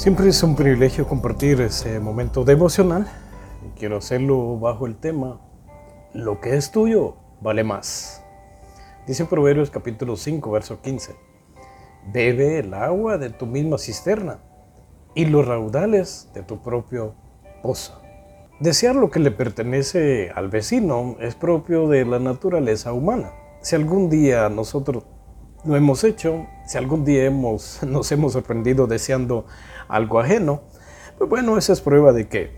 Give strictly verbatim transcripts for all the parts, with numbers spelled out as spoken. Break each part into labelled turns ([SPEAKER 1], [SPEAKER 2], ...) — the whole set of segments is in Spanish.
[SPEAKER 1] Siempre es un privilegio compartir ese momento devocional y quiero hacerlo bajo el tema lo que es tuyo vale más. Dice Proverbios capítulo cinco, verso quince. Bebe el agua de tu misma cisterna y los raudales de tu propio pozo. Desear lo que le pertenece al vecino es propio de la naturaleza humana. Si algún día nosotros lo hemos hecho, si algún día hemos, nos hemos sorprendido deseando algo ajeno, pues bueno, esa es prueba de que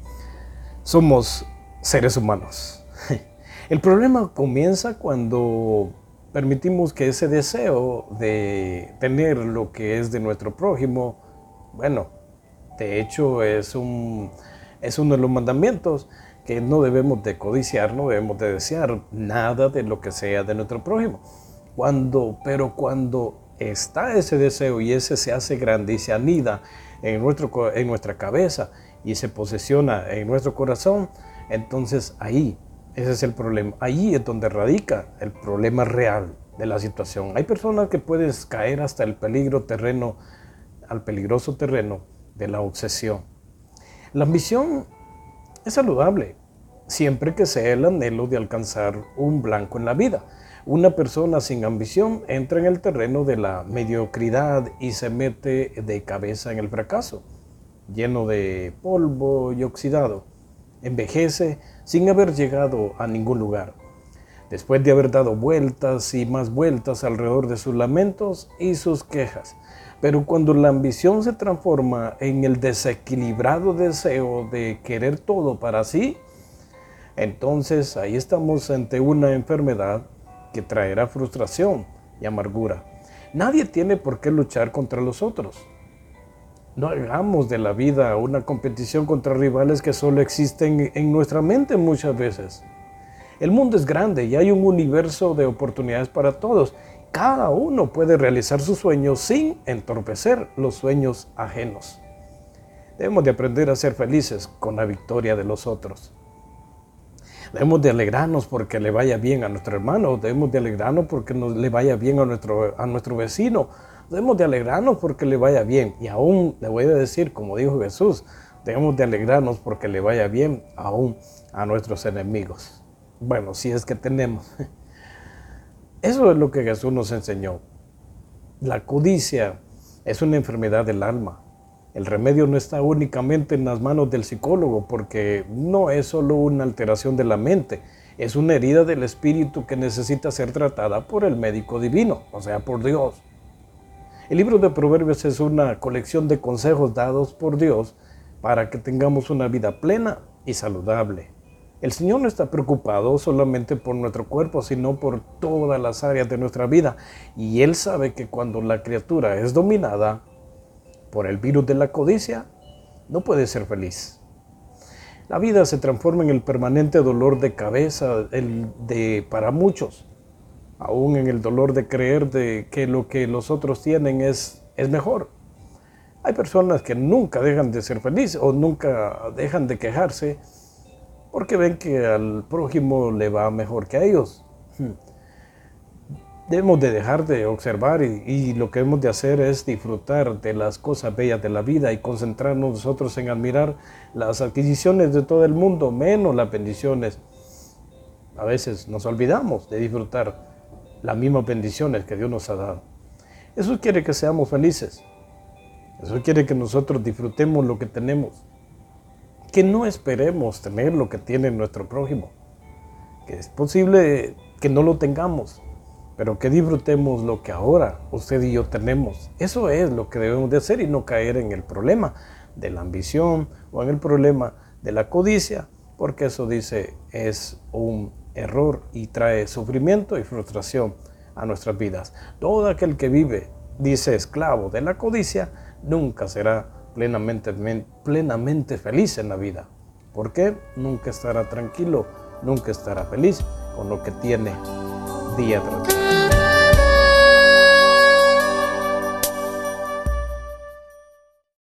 [SPEAKER 1] somos seres humanos. El problema comienza cuando permitimos que ese deseo de tener lo que es de nuestro prójimo, bueno, de hecho es, un, es uno de los mandamientos que no debemos de codiciar, no debemos de desear nada de lo que sea de nuestro prójimo. Cuando, pero cuando está ese deseo y ese se hace grande y se anida en, nuestro, en nuestra cabeza y se posesiona en nuestro corazón, entonces ahí, ese es el problema. Ahí es donde radica el problema real de la situación. Hay personas que pueden caer hasta el peligro terreno, al peligroso terreno de la obsesión. La ambición es saludable, siempre que sea el anhelo de alcanzar un blanco en la vida. Una persona sin ambición entra en el terreno de la mediocridad y se mete de cabeza en el fracaso, lleno de polvo y oxidado. Envejece sin haber llegado a ningún lugar, después de haber dado vueltas y más vueltas alrededor de sus lamentos y sus quejas. Pero cuando la ambición se transforma en el desequilibrado deseo de querer todo para sí, entonces ahí estamos ante una enfermedad que traerá frustración y amargura. Nadie tiene por qué luchar contra los otros. No hagamos de la vida una competición contra rivales que solo existen en nuestra mente muchas veces. El mundo es grande y hay un universo de oportunidades para todos. Cada uno puede realizar sus sueños sin entorpecer los sueños ajenos. Debemos de aprender a ser felices con la victoria de los otros. Debemos de alegrarnos porque le vaya bien a nuestro hermano, debemos de alegrarnos porque nos, le vaya bien a nuestro, a nuestro vecino, debemos de alegrarnos porque le vaya bien. Y aún le voy a decir, como dijo Jesús, debemos de alegrarnos porque le vaya bien aún a nuestros enemigos. Bueno, si es que tenemos. Eso es lo que Jesús nos enseñó. La codicia es una enfermedad del alma. El remedio no está únicamente en las manos del psicólogo, porque no es solo una alteración de la mente, es una herida del espíritu que necesita ser tratada por el médico divino, o sea, por Dios. El libro de Proverbios es una colección de consejos dados por Dios para que tengamos una vida plena y saludable. El Señor no está preocupado solamente por nuestro cuerpo, sino por todas las áreas de nuestra vida. Y Él sabe que cuando la criatura es dominada por el virus de la codicia, no puede ser feliz. La vida se transforma en el permanente dolor de cabeza el de, para muchos, aún en el dolor de creer de que lo que los otros tienen es, es mejor. Hay personas que nunca dejan de ser felices o nunca dejan de quejarse porque ven que al prójimo le va mejor que a ellos. Debemos de dejar de observar y, y lo que hemos de hacer es disfrutar de las cosas bellas de la vida y concentrarnos nosotros en admirar las adquisiciones de todo el mundo, menos las bendiciones. A veces nos olvidamos de disfrutar las mismas bendiciones que Dios nos ha dado. Eso quiere que seamos felices. Eso quiere que nosotros disfrutemos lo que tenemos. Que no esperemos tener lo que tiene nuestro prójimo. Que es posible que no lo tengamos, pero que disfrutemos lo que ahora usted y yo tenemos. Eso es lo que debemos de hacer y no caer en el problema de la ambición o en el problema de la codicia, porque eso, dice, es un error y trae sufrimiento y frustración a nuestras vidas. Todo aquel que vive, dice, esclavo de la codicia, nunca será plenamente, plenamente feliz en la vida. ¿Por qué? Nunca estará tranquilo, nunca estará feliz con lo que tiene día tras día.